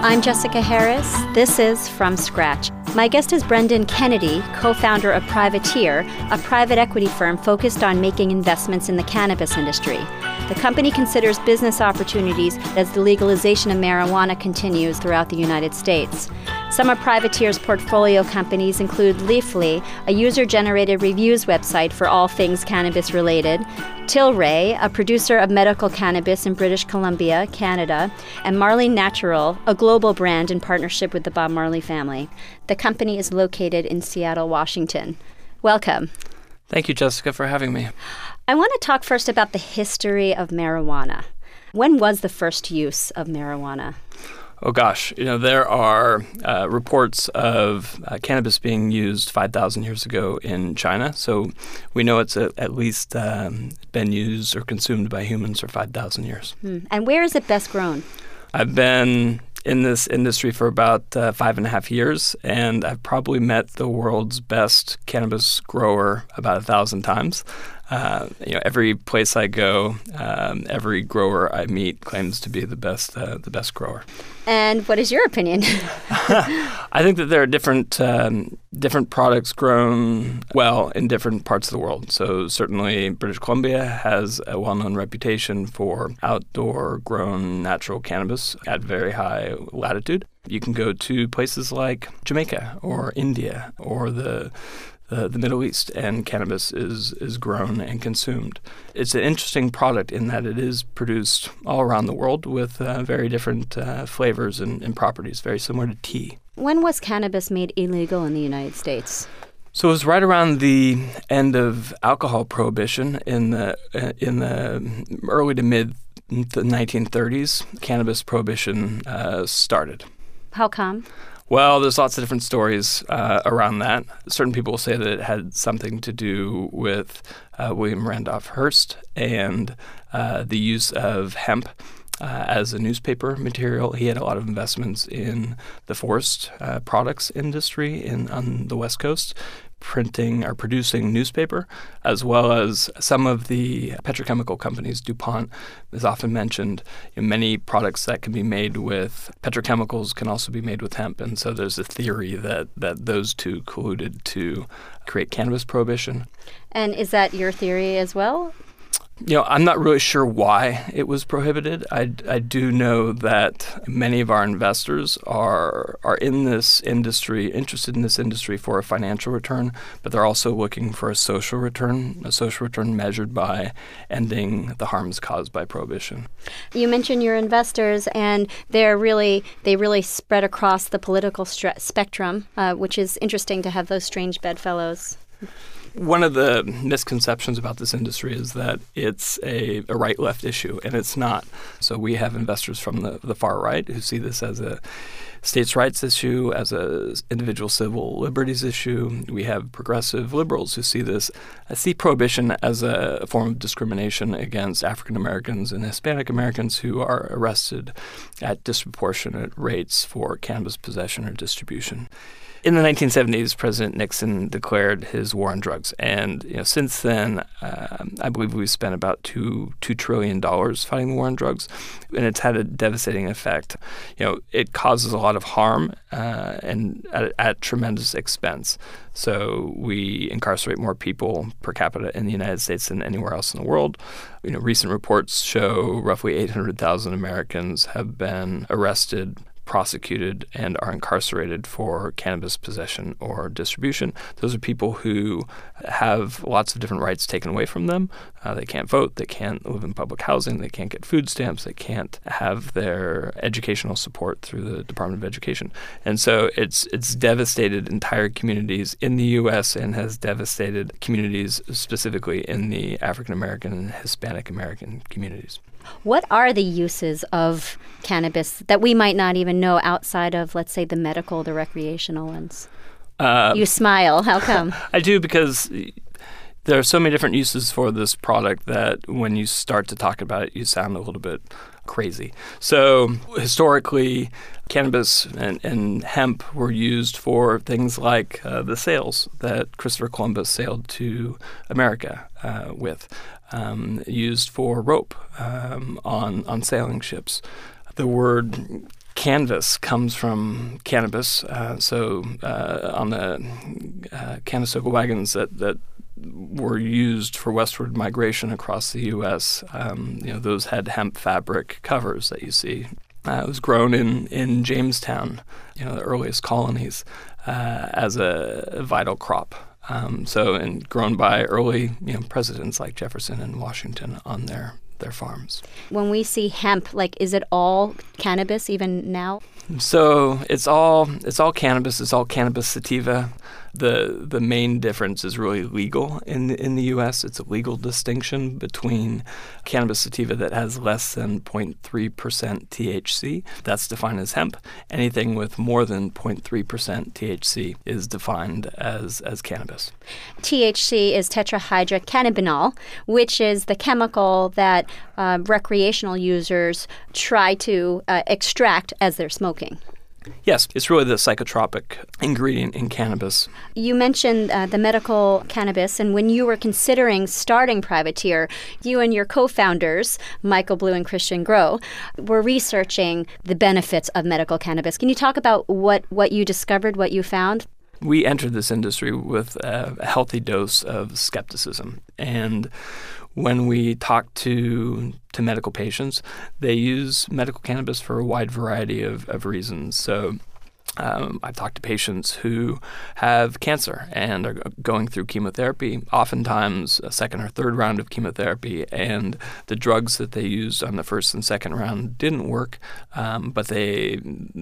I'm Jessica Harris. This is From Scratch. My guest is Brendan Kennedy, co-founder of Privateer, a private equity firm focused on making investments in the cannabis industry. The company considers business opportunities as the legalization of marijuana continues throughout the United States. Some of Privateer's portfolio companies include Leafly, a user-generated reviews website for all things cannabis-related, Tilray, a producer of medical cannabis in British Columbia, Canada, and Marley Natural, a global brand in partnership with the Bob Marley family. The company is located in Seattle, Washington. Welcome. Thank you, Jessica, for having me. I want to talk first about the history of marijuana. When was the first use of marijuana? Oh, gosh. There are reports of cannabis being used 5,000 years ago in China. So we know it's at least been used or consumed by humans for 5,000 years. And where is it best grown? I've been in this industry for about 5.5 years, and I've probably met the world's best cannabis grower about 1,000 times. Every place I go, every grower I meet claims to be the best grower. And what is your opinion? I think that there are different products grown well in different parts of the world. So certainly British Columbia has a well-known reputation for outdoor grown natural cannabis at very high latitude. You can go to places like Jamaica or India or the Middle East, and cannabis is grown and consumed. It's an interesting product in that it is produced all around the world with very different flavors and properties, very similar to tea. When was cannabis made illegal in the United States? So it was right around the end of alcohol prohibition in the early to mid 1930s. Cannabis prohibition started. How come? Well, there's lots of different stories around that. Certain people say that it had something to do with William Randolph Hearst and the use of hemp as a newspaper material. He had a lot of investments in the forest products industry on the West Coast, printing or producing newspaper, as well as some of the petrochemical companies. DuPont is often mentioned. Many products that can be made with petrochemicals can also be made with hemp. And so there's a theory that those two colluded to create cannabis prohibition. And is that your theory as well? I'm not really sure why it was prohibited. I do know that many of our investors are in this industry, interested in this industry for a financial return, but they're also looking for a social return measured by ending the harms caused by prohibition. You mentioned your investors, and they really spread across the political spectrum, which is interesting to have those strange bedfellows. One of the misconceptions about this industry is that it's a right-left issue, and it's not. So we have investors from the far right who see this as a states' rights issue, as a individual civil liberties issue. We have progressive liberals who see prohibition as a form of discrimination against African Americans and Hispanic Americans who are arrested at disproportionate rates for cannabis possession or distribution. In the 1970s, President Nixon declared his war on drugs, and since then, I believe we've spent about $2 trillion fighting the war on drugs, and it's had a devastating effect. It causes a lot of harm and at tremendous expense. So we incarcerate more people per capita in the United States than anywhere else in the world. Recent reports show roughly 800,000 Americans have been arrested, prosecuted, and are incarcerated for cannabis possession or distribution. Those are people who have lots of different rights taken away from them. They can't vote, they can't live in public housing, they can't get food stamps, they can't have their educational support through the Department of Education. And so it's devastated entire communities in the U.S. and has devastated communities specifically in the African American and Hispanic American communities. What are the uses of cannabis that we might not even know outside of, let's say, the medical, the recreational ones? You smile. How come? I do, because there are so many different uses for this product that when you start to talk about it, you sound a little bit crazy. So historically, cannabis and hemp were used for things like the sails that Christopher Columbus sailed to America with, used for rope on sailing ships. The word canvas comes from cannabis. On the Conestoga wagons that were used for westward migration across the U.S., those had hemp fabric covers that you see. It was grown in Jamestown, the earliest colonies, as a vital crop. And grown by early presidents like Jefferson and Washington on their farms. When we see hemp, is it all cannabis even now? So it's all cannabis. It's all cannabis sativa. The main difference is really legal in the U.S. It's a legal distinction between cannabis sativa that has less than 0.3% THC. That's defined as hemp. Anything with more than 0.3% THC is defined as cannabis. THC is tetrahydrocannabinol, which is the chemical that recreational users try to extract as they're smoking. Yes, it's really the psychotropic ingredient in cannabis. You mentioned the medical cannabis, and when you were considering starting Privateer, you and your co-founders, Michael Blue and Christian Groh, were researching the benefits of medical cannabis. Can you talk about what you discovered, what you found? We entered this industry with a healthy dose of skepticism, and when we talk to medical patients, they use medical cannabis for a wide variety of reasons. So I've talked to patients who have cancer and are going through chemotherapy, oftentimes a second or third round of chemotherapy, and the drugs that they used on the first and second round didn't work, but they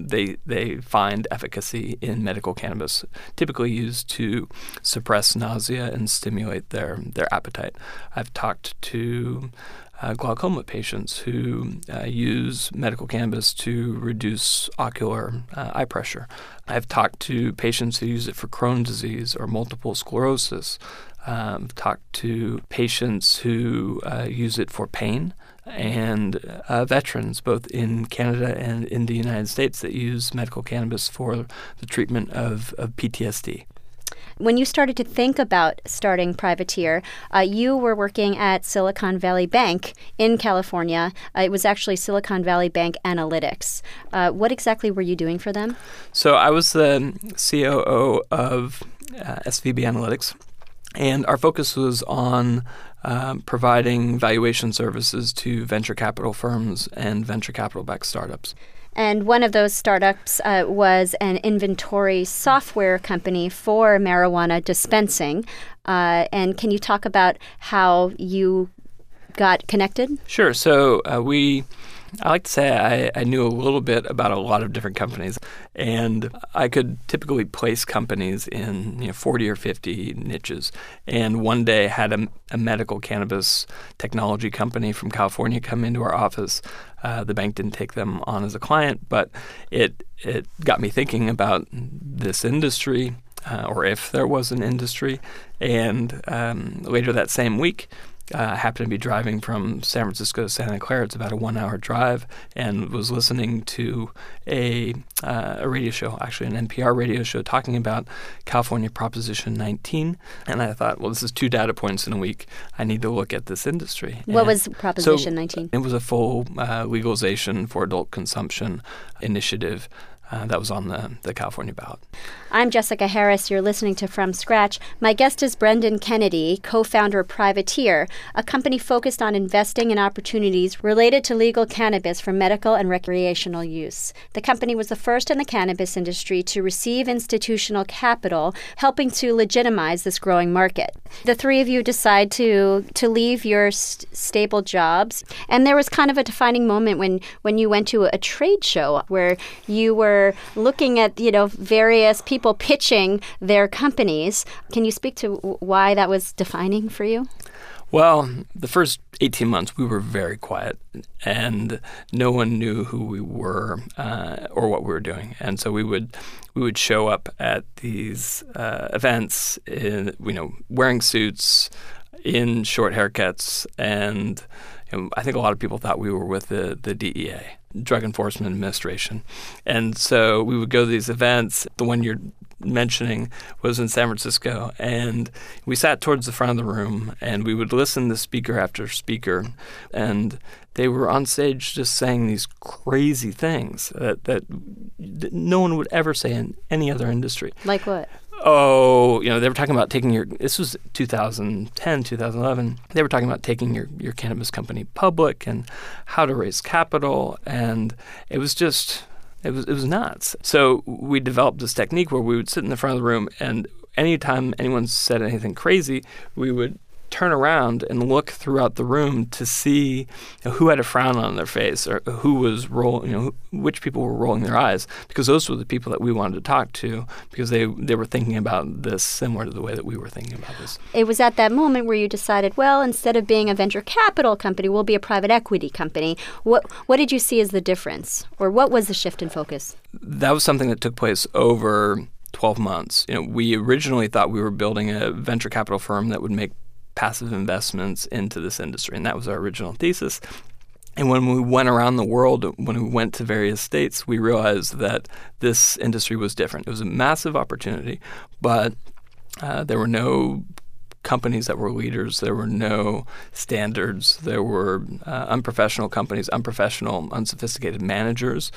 find efficacy in medical cannabis, typically used to suppress nausea and stimulate their appetite. I've talked to glaucoma patients who use medical cannabis to reduce ocular eye pressure. I've talked to patients who use it for Crohn's disease or multiple sclerosis. I've talked to patients who use it for pain, and veterans both in Canada and in the United States that use medical cannabis for the treatment of PTSD. When you started to think about starting Privateer, you were working at Silicon Valley Bank in California. It was actually Silicon Valley Bank Analytics. What exactly were you doing for them? So I was the COO of SVB Analytics, and our focus was on providing valuation services to venture capital firms and venture capital-backed startups. And one of those startups was an inventory software company for marijuana dispensing. And can you talk about how you got connected? Sure. So I like to say I knew a little bit about a lot of different companies, and I could typically place companies in 40 or 50 niches. And one day had a medical cannabis technology company from California come into our office. The bank didn't take them on as a client, but it got me thinking about this industry, or if there was an industry. And later that same week, I happened to be driving from San Francisco to Santa Clara. It's about a 1-hour drive, and was listening to a radio show, actually an NPR radio show, talking about California Proposition 19. And I thought, well, this is 2 data points in a week. I need to look at this industry. What was Proposition 19? It was a full legalization for adult consumption initiative that was on the California ballot. I'm Jessica Harris. You're listening to From Scratch. My guest is Brendan Kennedy, co-founder of Privateer, a company focused on investing in opportunities related to legal cannabis for medical and recreational use. The company was the first in the cannabis industry to receive institutional capital, helping to legitimize this growing market. The three of you decide to leave your stable jobs, and there was kind of a defining moment when you went to a trade show where you were looking at various people pitching their companies. Can you speak to why that was defining for you? Well, the first 18 months we were very quiet, and no one knew who we were or what we were doing. And so we would show up at these events, wearing suits, in short haircuts, and I think a lot of people thought we were with the DEA, Drug Enforcement Administration. And so we would go to these events. The one you're mentioning was in San Francisco, and we sat towards the front of the room, and we would listen to speaker after speaker, and they were on stage just saying these crazy things that no one would ever say in any other industry. Like what? Oh, they were talking about this was 2010, 2011. They were talking about taking your cannabis company public and how to raise capital. And it was nuts. So we developed this technique where we would sit in the front of the room, and anytime anyone said anything crazy, we would turn around and look throughout the room to see who had a frown on their face, or who was which people were rolling their eyes, because those were the people that we wanted to talk to, because they were thinking about this similar to the way that we were thinking about this. It was at that moment where you decided, well, instead of being a venture capital company, we'll be a private equity company. What did you see as the difference, or what was the shift in focus? That was something that took place over 12 months. We originally thought we were building a venture capital firm that would make passive investments into this industry, and that was our original thesis. And when we went around the world, when we went to various states, we realized that this industry was different. It was a massive opportunity, but there were no companies that were leaders. There were no standards. There were unprofessional companies, unprofessional, unsophisticated managers.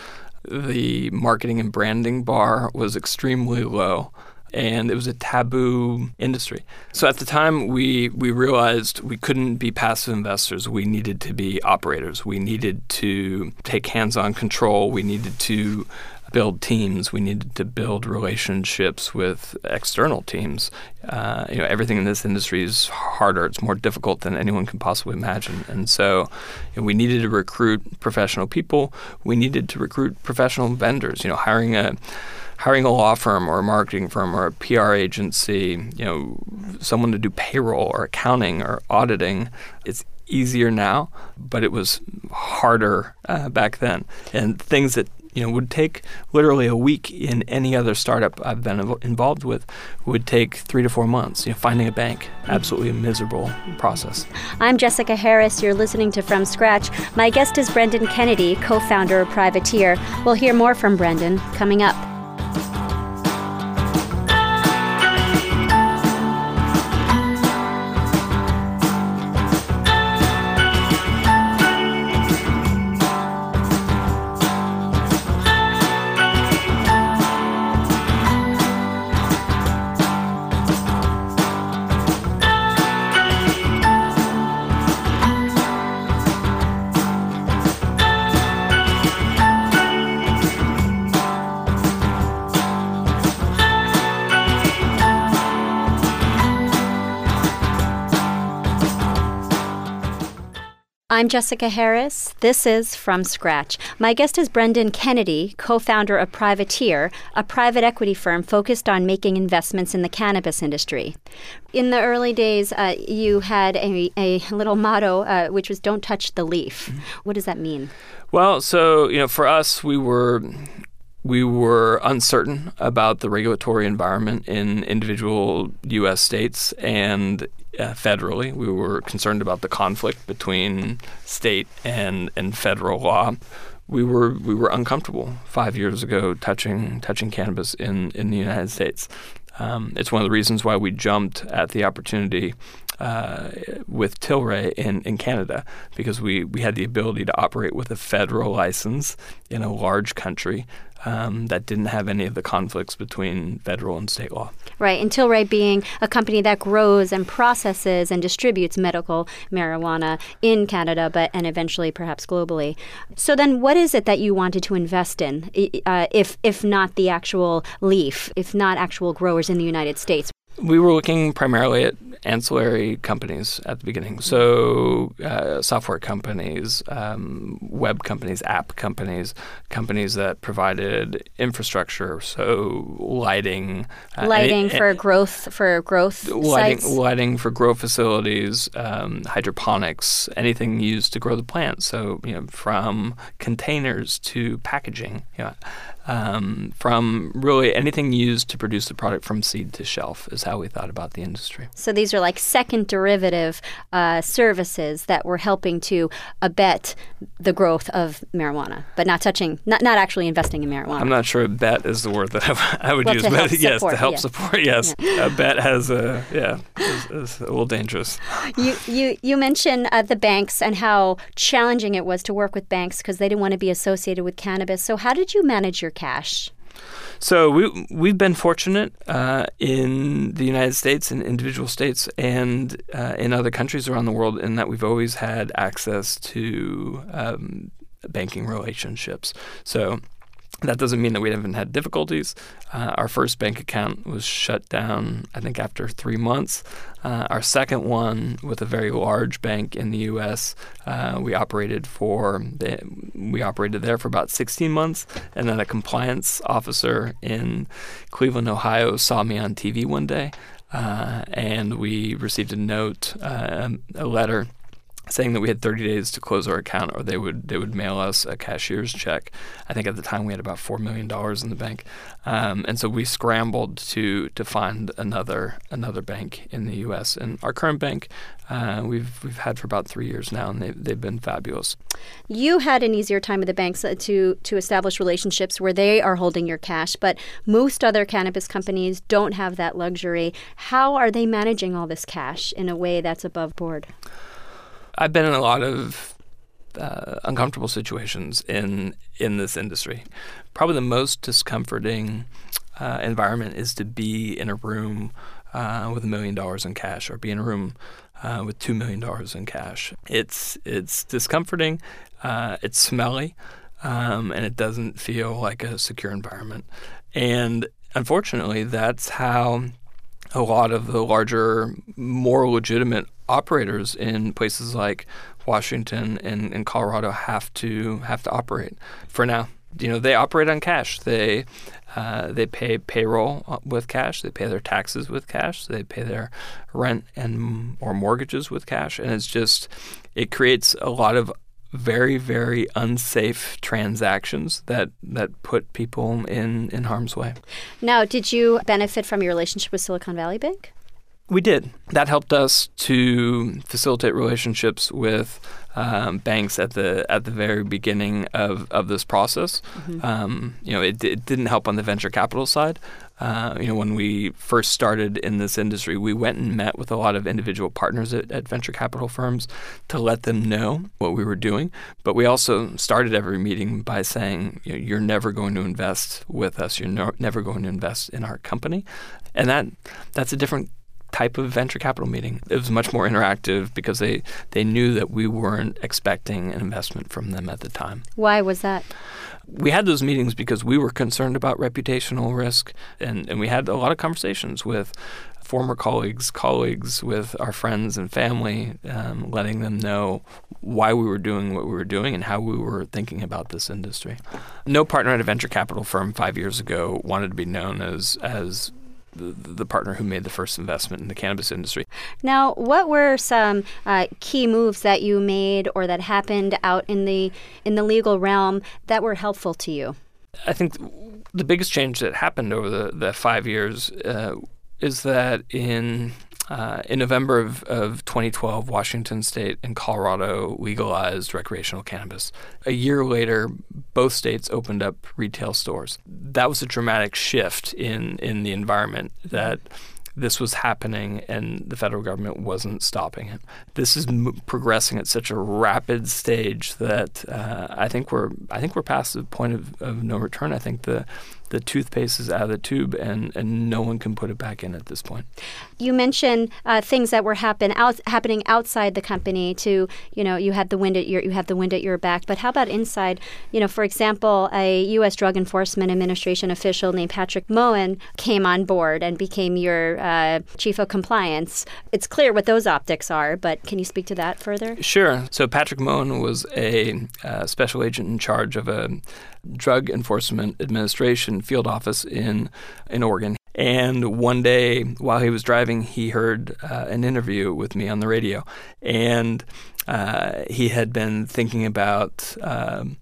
The marketing and branding bar was extremely low, and it was a taboo industry. So at the time, we realized we couldn't be passive investors. We needed to be operators. We needed to take hands-on control. We needed to build teams. We needed to build relationships with external teams. Everything in this industry is harder. It's more difficult than anyone can possibly imagine. And so we needed to recruit professional people. We needed to recruit professional vendors. Hiring a law firm or a marketing firm or a PR agency, someone to do payroll or accounting or auditing, it's easier now, but it was harder back then. And things that would take literally a week in any other startup I've been involved with would take 3 to 4 months. Finding a bank, absolutely a miserable process. I'm Jessica Harris. You're listening to From Scratch. My guest is Brendan Kennedy, co-founder of Privateer. We'll hear more from Brendan coming up. I'm Jessica Harris. This is From Scratch. My guest is Brendan Kennedy, co-founder of Privateer, a private equity firm focused on making investments in the cannabis industry. In the early days, you had a little motto, which was "Don't touch the leaf." Mm-hmm. What does that mean? Well, so for us, we were uncertain about the regulatory environment in individual U.S. states and federally. We were concerned about the conflict between state and federal law. We were uncomfortable 5 years ago touching cannabis in the United States. It's one of the reasons why we jumped at the opportunity with Tilray in Canada, because we had the ability to operate with a federal license in a large country that didn't have any of the conflicts between federal and state law. Right, and Tilray being a company that grows and processes and distributes medical marijuana in Canada, and eventually perhaps globally. So then what is it that you wanted to invest in, if not the actual leaf, if not actual growers in the United States? We were looking primarily at ancillary companies at the beginning. So software companies, web companies, app companies, companies that provided infrastructure, so lighting. For growth sites? Lighting for grow facilities, hydroponics, anything used to grow the plant. So, from containers to packaging, from really anything used to produce the product from seed to shelf is how we thought about the industry. So these are like second derivative services that were helping to abet the growth of marijuana, but not actually investing in marijuana. I'm not sure abet is the word that I would use, but yes, to help support, yes. Yeah. Abet is a little dangerous. You mentioned the banks and how challenging it was to work with banks because they didn't want to be associated with cannabis. So how did you manage your cash? So we've been fortunate in the United States, in individual states, and in other countries around the world in that we've always had access to banking relationships. So that doesn't mean that we haven't had difficulties. Our first bank account was shut down, I think, after 3 months. Our second one with a very large bank in the U.S., we operated there for about 16 months. And then a compliance officer in Cleveland, Ohio, saw me on TV one day, and we received a note, a letter, saying that we had 30 days to close our account or they would mail us a cashier's check. I think at the time we had about $4 million in the bank. And so we scrambled to find another bank in the U.S. And our current bank we've had for about 3 years now, and they've been fabulous. You had an easier time with the banks to establish relationships where they are holding your cash, but most other cannabis companies don't have that luxury. How are they managing all this cash in a way that's above board? I've been in a lot of uncomfortable situations in this industry. Probably the most discomforting environment is to be in a room with $1 million in cash, or be in a room with $2 million in cash. It's discomforting. It's smelly, and it doesn't feel like a secure environment. And unfortunately, that's how a lot of the larger, more legitimate operators in places like Washington and Colorado have to operate for now. They operate on cash. They pay payroll with cash. They pay their taxes with cash. They pay their rent or mortgages with cash. And it creates a lot of very, very unsafe transactions that put people in harm's way. Now, did you benefit from your relationship with Silicon Valley Bank? We did. That helped us to facilitate relationships with banks at the very beginning of this process. Mm-hmm. It didn't help on the venture capital side. When we first started in this industry, we went and met with a lot of individual partners at venture capital firms to let them know what we were doing. But we also started every meeting by saying, you're never going to invest with us. You're never going to invest in our company. And that's a different type of venture capital meeting. It was much more interactive because they knew that we weren't expecting an investment from them at the time. Why was that? We had those meetings because we were concerned about reputational risk, and we had a lot of conversations with former colleagues with our friends and family, letting them know why we were doing what we were doing and how we were thinking about this industry. No partner at a venture capital firm 5 years ago wanted to be known as the partner who made the first investment in the cannabis industry. Now, what were some key moves that you made or that happened out in the legal realm that were helpful to you? I think the biggest change that happened over the 5 years is that in November of 2012, Washington State and Colorado legalized recreational cannabis. A year later, both states opened up retail stores. That was a dramatic shift in the environment that this was happening and the federal government wasn't stopping it. This is progressing at such a rapid stage that I think we're past the point of no return. I think the toothpaste is out of the tube and no one can put it back in at this point. You mentioned things that were happening outside the company. You had the wind at your back. But how about inside? For example, a U.S. Drug Enforcement Administration official named Patrick Moen came on board and became your chief of compliance. It's clear what those optics are, but can you speak to that further? Sure. So Patrick Moen was a special agent in charge of a Drug Enforcement Administration field office in Oregon. And one day while he was driving, he heard an interview with me on the radio. And he had been thinking about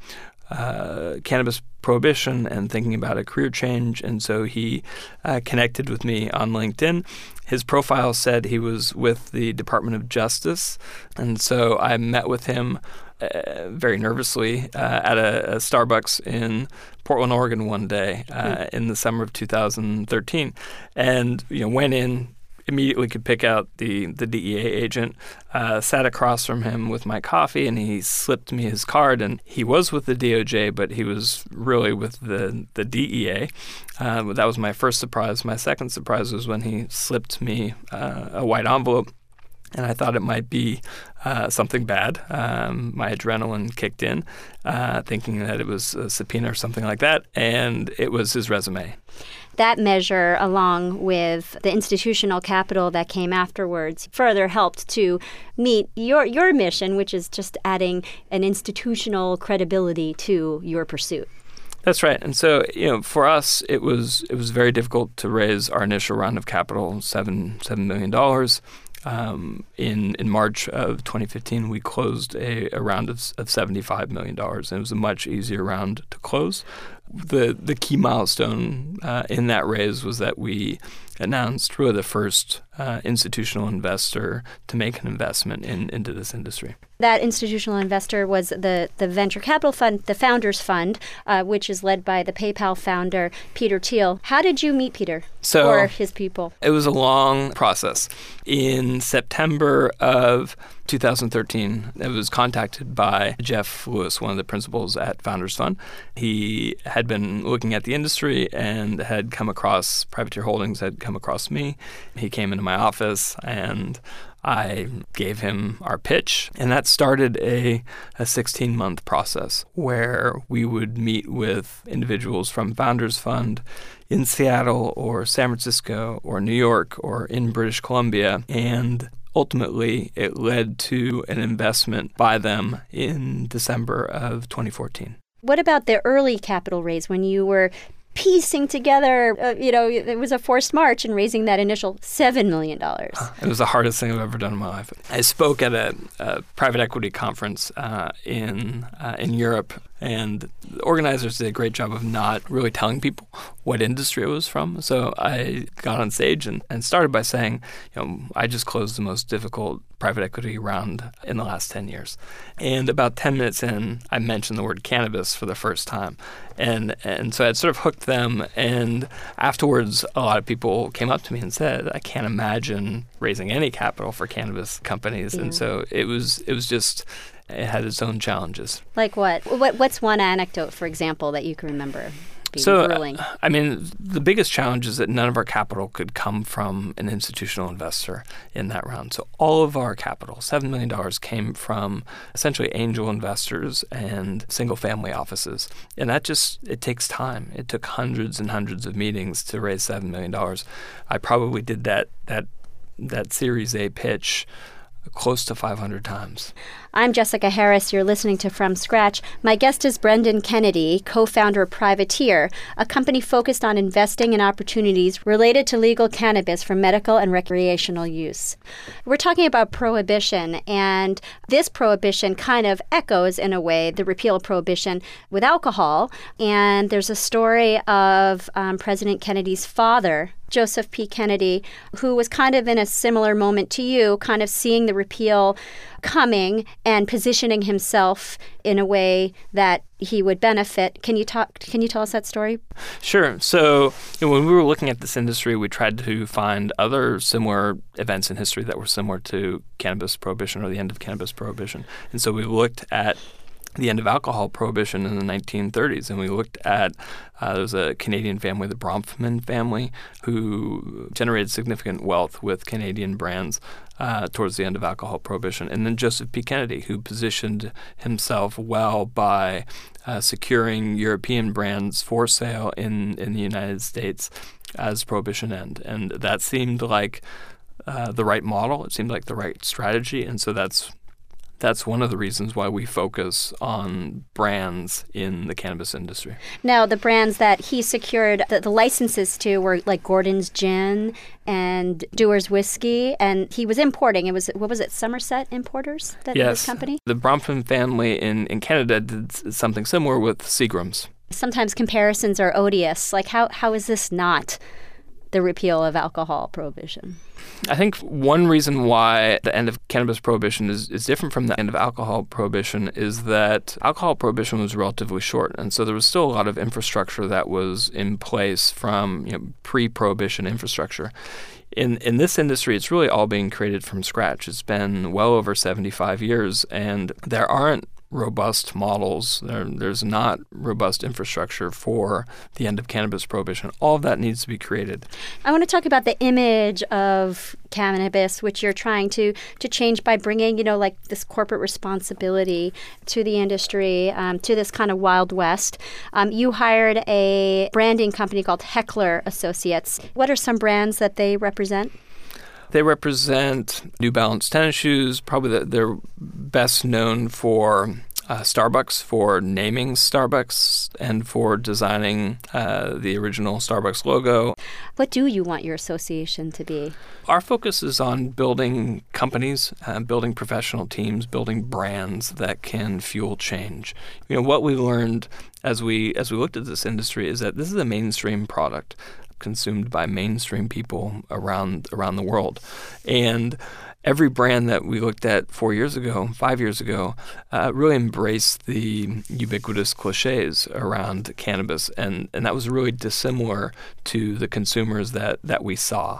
cannabis prohibition and thinking about a career change. And so he connected with me on LinkedIn. His profile said he was with the Department of Justice. And so I met with him very nervously at a Starbucks in Portland, Oregon one day in the summer of 2013. And went in, immediately could pick out the DEA agent, sat across from him with my coffee, and he slipped me his card. And he was with the DOJ, but he was really with the DEA. That was my first surprise. My second surprise was when he slipped me a white envelope, and I thought it might be something bad. My adrenaline kicked in, thinking that it was a subpoena or something like that, and it was his resume. That measure, along with the institutional capital that came afterwards, further helped to meet your mission, which is just adding an institutional credibility to your pursuit. That's right. And so, for us, it was very difficult to raise our initial round of capital, $7 million. In March of 2015, we closed a round of $75 million, and it was a much easier round to close. The key milestone in that raise was that we announced really the first institutional investor to make an investment into this industry. That institutional investor was the venture capital fund, the Founders Fund, which is led by the PayPal founder, Peter Thiel. How did you meet Peter or his people? It was a long process. In September of 2013, I was contacted by Jeff Lewis, one of the principals at Founders Fund. He had been looking at the industry and had come across Privateer Holdings, had come across me. He came into my office and I gave him our pitch, and that started a 16-month process where we would meet with individuals from Founders Fund in Seattle or San Francisco or New York or in British Columbia, and ultimately it led to an investment by them in December of 2014. What about the early capital raise when you were piecing together, it was a forced march in raising that initial $7 million. It was the hardest thing I've ever done in my life. I spoke at a private equity conference in Europe, and the organizers did a great job of not really telling people what industry it was from. So I got on stage and started by saying, I just closed the most difficult private equity round in the last 10 years. And about 10 minutes in, I mentioned the word cannabis for the first time. And so I'd sort of hooked them. And afterwards, a lot of people came up to me and said, I can't imagine raising any capital for cannabis companies. Yeah. And so it was just, it had its own challenges. Like what? What's one anecdote, for example, that you can remember? The biggest challenge is that none of our capital could come from an institutional investor in that round. So all of our capital, $7 million, came from essentially angel investors and single-family offices. And that it takes time. It took hundreds and hundreds of meetings to raise $7 million. I probably did that Series A pitch close to 500 times. I'm Jessica Harris. You're listening to From Scratch. My guest is Brendan Kennedy, co-founder of Privateer, a company focused on investing in opportunities related to legal cannabis for medical and recreational use. We're talking about prohibition, and this prohibition kind of echoes, in a way, the repeal of prohibition with alcohol. And there's a story of President Kennedy's father, Joseph P. Kennedy, who was kind of in a similar moment to you, kind of seeing the repeal coming and positioning himself in a way that he would benefit. Can you tell us that story? Sure. So when we were looking at this industry, we tried to find other similar events in history that were similar to cannabis prohibition or the end of cannabis prohibition. And so we looked at the end of alcohol prohibition in the 1930s. And we looked at, there was a Canadian family, the Bronfman family, who generated significant wealth with Canadian brands towards the end of alcohol prohibition. And then Joseph P. Kennedy, who positioned himself well by securing European brands for sale in the United States as prohibition ended. And that seemed like the right model. It seemed like the right strategy. And so that's that's one of the reasons why we focus on brands in the cannabis industry. Now, the brands that he secured the licenses to were like Gordon's Gin and Dewar's Whiskey, and he was importing. It was, what was it, Somerset Importers, his company? The Bronfman family in Canada did something similar with Seagram's. Sometimes comparisons are odious. Like, how is this not the repeal of alcohol prohibition? I think one reason why the end of cannabis prohibition is different from the end of alcohol prohibition is that alcohol prohibition was relatively short. And so there was still a lot of infrastructure that was in place from pre-prohibition infrastructure. In this industry, it's really all being created from scratch. It's been well over 75 years, and there aren't robust models. There's not robust infrastructure for the end of cannabis prohibition. All of that needs to be created. I want to talk about the image of cannabis, which you're trying to change by bringing, like this corporate responsibility to the industry, to this kind of Wild West. You hired a branding company called Heckler Associates. What are some brands that they represent? They represent New Balance tennis shoes. Probably they're best known for Starbucks, for naming Starbucks and for designing the original Starbucks logo. What do you want your association to be? Our focus is on building companies, building professional teams, building brands that can fuel change. What we learned as we looked at this industry is that this is a mainstream product consumed by mainstream people around the world. And every brand that we looked at 5 years ago, really embraced the ubiquitous cliches around cannabis. And that was really dissimilar to the consumers that we saw.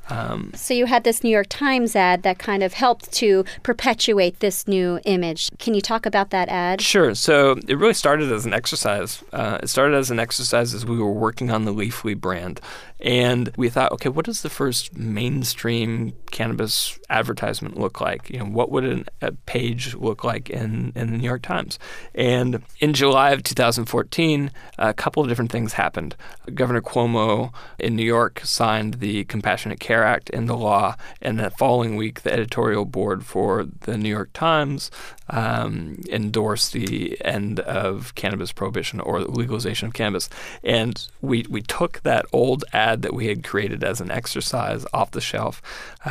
So you had this New York Times ad that kind of helped to perpetuate this new image. Can you talk about that ad? Sure. So it really started as an exercise. It started as an exercise as we were working on the Leafly brand. And we thought, okay, what does the first mainstream cannabis advertisement look like? What would a page look like in the New York Times? And in July of 2014, a couple of different things happened. Governor Cuomo in New York signed the Compassionate Care Act into law, and the following week, the editorial board for the New York Times endorsed the end of cannabis prohibition or legalization of cannabis. And we took that old ad that we had created as an exercise off the shelf.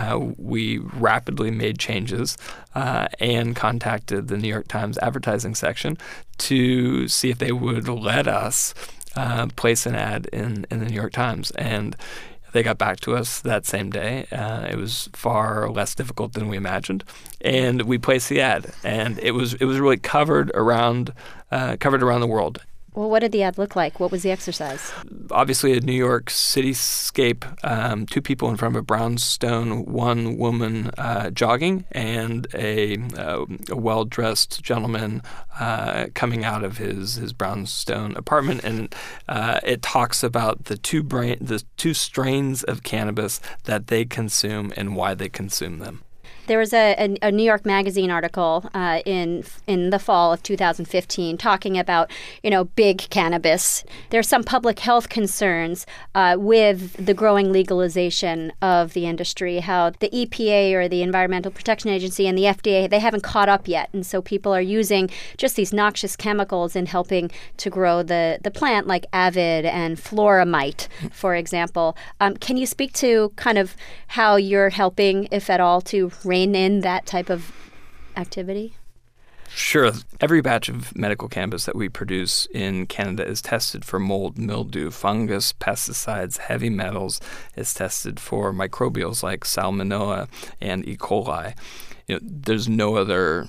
We rapidly made changes and contacted the New York Times advertising section to see if they would let us place an ad in the New York Times. And they got back to us that same day. It was far less difficult than we imagined, and we placed the ad. And it was really covered around the world. Well, what did the ad look like? What was the exercise? Obviously, a New York cityscape, two people in front of a brownstone, one woman jogging, and a well-dressed gentleman coming out of his brownstone apartment. And it talks about the two strains of cannabis that they consume and why they consume them. There was a New York Magazine article in the fall of 2015 talking about, big cannabis. There's some public health concerns with the growing legalization of the industry, how the EPA or the Environmental Protection Agency and the FDA, they haven't caught up yet. And so people are using just these noxious chemicals in helping to grow the plant, like Avid and Floramite, for example. Can you speak to kind of how you're helping, if at all, to rein in that type of activity? Sure. Every batch of medical cannabis that we produce in Canada is tested for mold, mildew, fungus, pesticides, heavy metals. It's tested for microbials like Salmonella and E. coli. There's no other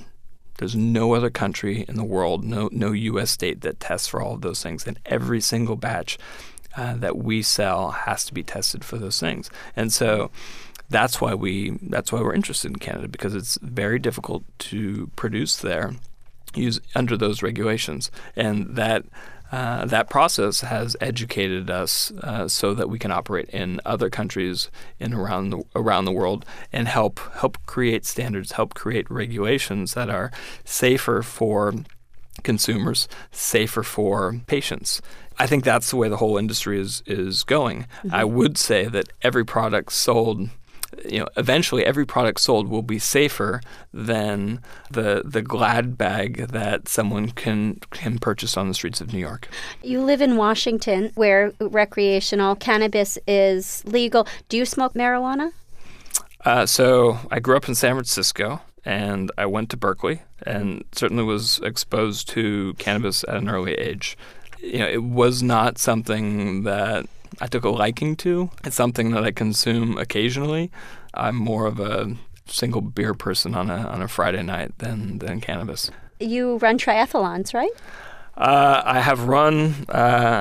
country in the world, no U.S. state that tests for all of those things. And every single batch that we sell has to be tested for those things. And so that's why we're interested in Canada, because it's very difficult to produce there under those regulations, and that process has educated us so that we can operate in other countries around the world and help create standards, help create regulations that are safer for consumers, safer for patients. I think that's the way the whole industry is going. Mm-hmm. I would say that every product sold eventually every product sold will be safer than the Glad bag that someone can purchase on the streets of New York. You live in Washington, where recreational cannabis is legal. Do you smoke marijuana? So I grew up in San Francisco, and I went to Berkeley, and certainly was exposed to cannabis at an early age. It was not something that I took a liking to. It's something that I consume occasionally. I'm more of a single beer person on a Friday night than cannabis. You run triathlons, right? I have run 6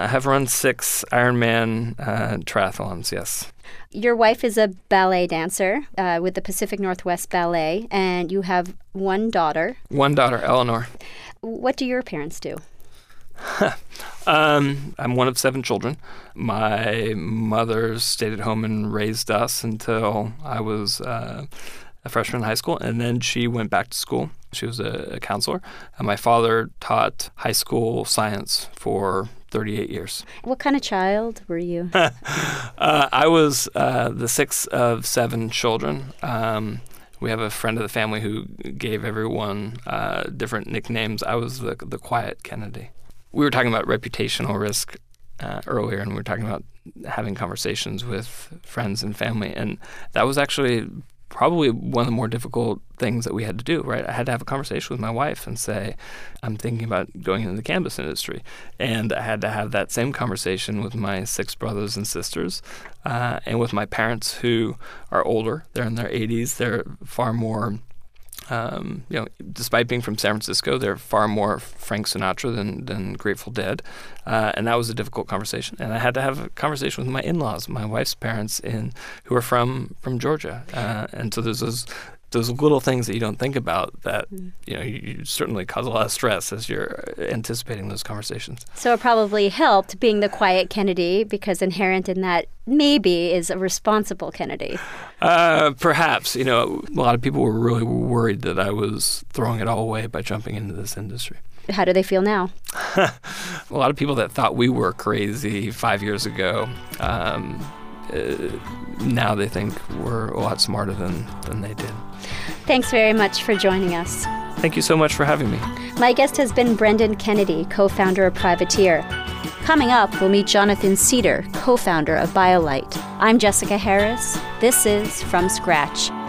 Ironman triathlons, yes. Your wife is a ballet dancer with the Pacific Northwest Ballet, and you have one daughter. One daughter, Eleanor. What do your parents do? I'm one of 7 children. My mother stayed at home and raised us until I was a freshman in high school, and then she went back to school. She was a counselor. And my father taught high school science for 38 years. What kind of child were you? I was the 6th of 7 children. We have a friend of the family who gave everyone different nicknames. I was the quiet Kennedy. We were talking about reputational risk earlier, and we were talking about having conversations with friends and family, and that was actually probably one of the more difficult things that we had to do, right? I had to have a conversation with my wife and say, I'm thinking about going into the cannabis industry. And I had to have that same conversation with my 6 brothers and sisters and with my parents, who are older. They're in their 80s. They're far more, despite being from San Francisco, they're far more Frank Sinatra than Grateful Dead. And that was a difficult conversation. And I had to have a conversation with my in-laws, my wife's parents, who are from Georgia. And so there's those little things that you don't think about that, you certainly cause a lot of stress as you're anticipating those conversations. So it probably helped being the quiet Kennedy, because inherent in that maybe is a responsible Kennedy. Perhaps. A lot of people were really worried that I was throwing it all away by jumping into this industry. How do they feel now? A lot of people that thought we were crazy 5 years ago, now they think we're a lot smarter than they did. Thanks very much for joining us. Thank you so much for having me. My guest has been Brendan Kennedy, co-founder of Privateer. Coming up, we'll meet Jonathan Cedar, co-founder of BioLite. I'm Jessica Harris. This is From Scratch.